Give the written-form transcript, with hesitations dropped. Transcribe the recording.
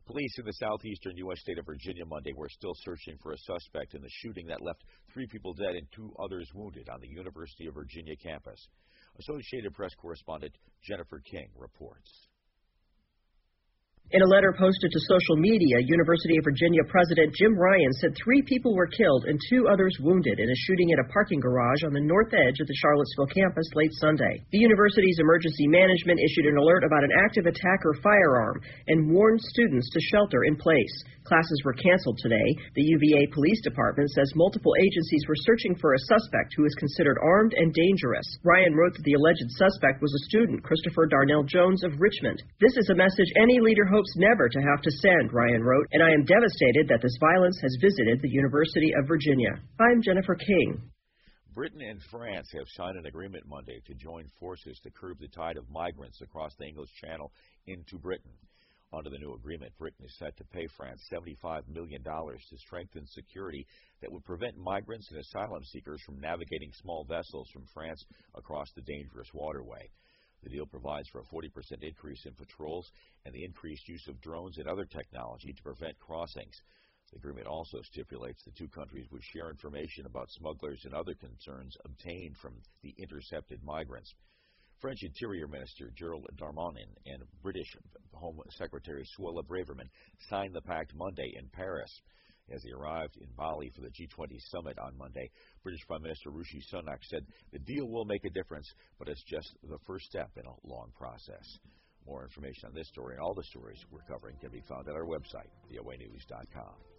Police in the southeastern U.S. state of Virginia Monday were still searching for a suspect in the shooting that left 3 people dead and 2 others wounded on the University of Virginia campus. Associated Press correspondent Jennifer King reports. In a letter posted to social media, University of Virginia President Jim Ryan said 3 people were killed and 2 others wounded in a shooting at a parking garage on the north edge of the Charlottesville campus late Sunday. The university's emergency management issued an alert about an active attacker firearm and warned students to shelter in place. Classes were canceled today. The UVA Police Department says multiple agencies were searching for a suspect who is considered armed and dangerous. Ryan wrote that the alleged suspect was a student, Christopher Darnell Jones of Richmond. This is a message any leader hopes never to have to send, Ryan wrote, and I am devastated that this violence has visited the University of Virginia. I'm Jennifer King. Britain and France have signed an agreement Monday to join forces to curb the tide of migrants across the English Channel into Britain. Under the new agreement, Britain is set to pay France $75 million to strengthen security that would prevent migrants and asylum seekers from navigating small vessels from France across the dangerous waterway. The deal provides for a 40% increase in patrols and the increased use of drones and other technology to prevent crossings. The agreement also stipulates the 2 countries would share information about smugglers and other concerns obtained from the intercepted migrants. French Interior Minister Gerald Darmanin and British Home Secretary Suella Braverman signed the pact Monday in Paris. As they arrived in Bali for the G20 summit on Monday, British Prime Minister Rishi Sunak said the deal will make a difference, but it's just the first step in a long process. More information on this story and all the stories we're covering can be found at our website, voanews.com.